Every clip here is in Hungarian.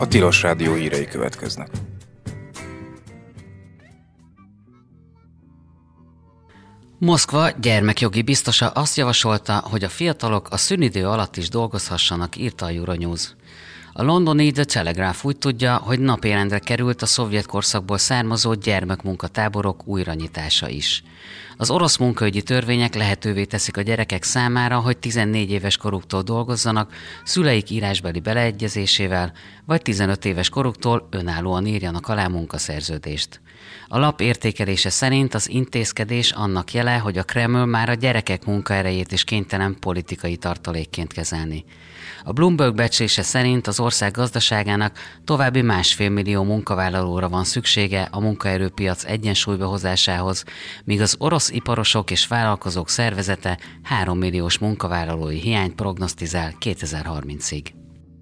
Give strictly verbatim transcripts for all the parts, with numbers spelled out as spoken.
Tilos Rádió hírei következnek. Moszkva gyermekjogi biztosa azt javasolta, hogy a fiatalok a szünidő alatt is dolgozhassanak, írta a Euronews. A londoni The Telegraph úgy tudja, hogy napirendre került a szovjet korszakból származó gyermekmunkatáborok újranyitása is. Az orosz munkaügyi törvények lehetővé teszik a gyerekek számára, hogy tizennégy éves koruktól dolgozzanak, szüleik írásbeli beleegyezésével, vagy tizenöt éves koruktól önállóan írjanak alá munkaszerződést. A lap értékelése szerint az intézkedés annak jele, hogy a Kreml már a gyerekek munkaerejét is kénytelen politikai tartalékként kezelni. A Bloomberg becslése szerint az ország gazdaságának további másfél millió munkavállalóra van szüksége a munkaerőpiac egyensúlyba hozásához, míg az orosz iparosok és vállalkozók szervezete három milliós munkavállalói hiányt prognosztizál kétezer-harmincig.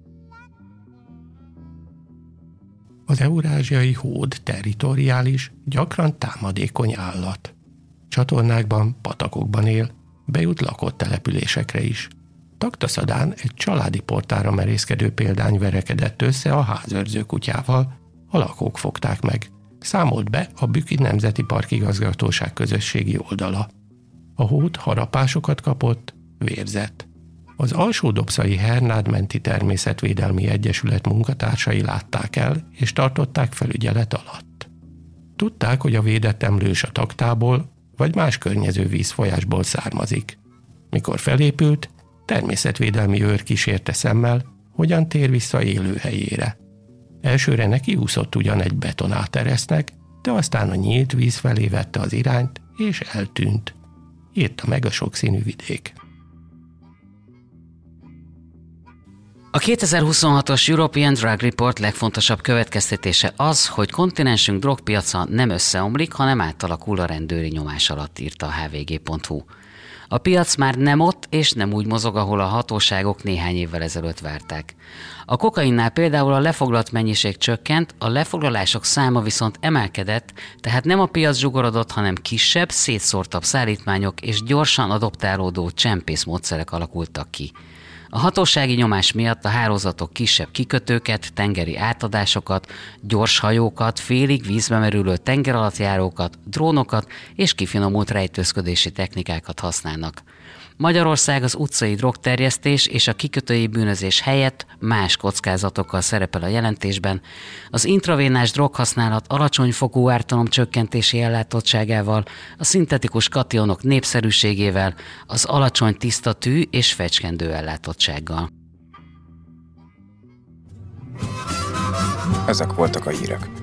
Az eurázsiai hód territoriális, gyakran támadékony állat. Csatornákban, patakokban él, bejut lakott településekre is. Taktaszadán egy családi portára merészkedő példány verekedett össze a házőrző kutyával, a lakók fogták meg. Számolt be a Büki Nemzeti Park Igazgatóság közösségi oldala. A hód harapásokat kapott, vérzett. Az Alsó-Dobszai Hernád-menti Természetvédelmi Egyesület munkatársai látták el, és tartották felügyelet alatt. Tudták, hogy a védett emlős a taktából, vagy más környező vízfolyásból származik. Mikor felépült, természetvédelmi őr kísérte szemmel, hogyan tér vissza élőhelyére. Elsőre nekiúszott ugyan egy betonáteresznek, de aztán a nyílt víz felé vette az irányt, és eltűnt. Írta meg a sokszínű vidék. A kétezer-huszonhatos European Drug Report legfontosabb következtetése az, hogy kontinensünk drogpiaca nem összeomlik, hanem átalakul a rendőri nyomás alatt, írta a há vé gé pont hú. A piac már nem ott és nem úgy mozog, ahol a hatóságok néhány évvel ezelőtt várták. A kokainnál például a lefoglalt mennyiség csökkent, a lefoglalások száma viszont emelkedett, tehát nem a piac zsugorodott, hanem kisebb, szétszórtabb szállítmányok és gyorsan adoptálódó csempészmódszerek alakultak ki. A hatósági nyomás miatt a hálózatok kisebb kikötőket, tengeri átadásokat, gyors hajókat, félig vízbe merülő tengeralattjárókat, drónokat és kifinomult rejtőzködési technikákat használnak. Magyarország az utcai drogterjesztés és a kikötői bűnözés helyett más kockázatokkal szerepel a jelentésben. Az intravénás droghasználat alacsony fokú ártalomcsökkentési ellátottságával, a szintetikus kationok népszerűségével, az alacsony tiszta tű és fecskendő ellátottsággal. Ezek voltak a hírek.